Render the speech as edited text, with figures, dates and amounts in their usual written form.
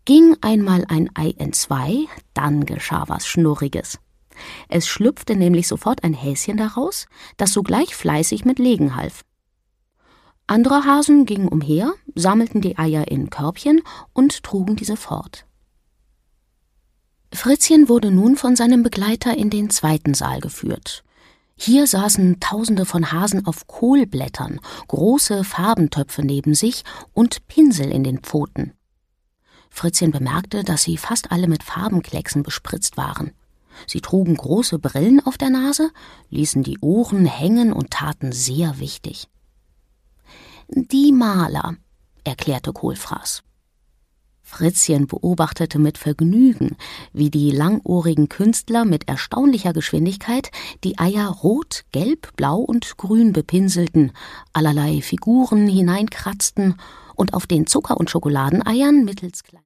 Ging einmal ein Ei entzwei, dann geschah was Schnurriges. Es schlüpfte nämlich sofort ein Häschen daraus, das sogleich fleißig mit Legen half. Andere Hasen gingen umher, sammelten die Eier in Körbchen und trugen diese fort. Fritzchen wurde nun von seinem Begleiter in den zweiten Saal geführt. Hier saßen Tausende von Hasen auf Kohlblättern, große Farbentöpfe neben sich und Pinsel in den Pfoten. Fritzchen bemerkte, dass sie fast alle mit Farbenklecksen bespritzt waren. Sie trugen große Brillen auf der Nase, ließen die Ohren hängen und taten sehr wichtig. »Die Maler«, erklärte Kohlfraß. Fritzchen beobachtete mit Vergnügen, wie die langohrigen Künstler mit erstaunlicher Geschwindigkeit die Eier rot, gelb, blau und grün bepinselten, allerlei Figuren hineinkratzten und auf den Zucker- und Schokoladeneiern mittels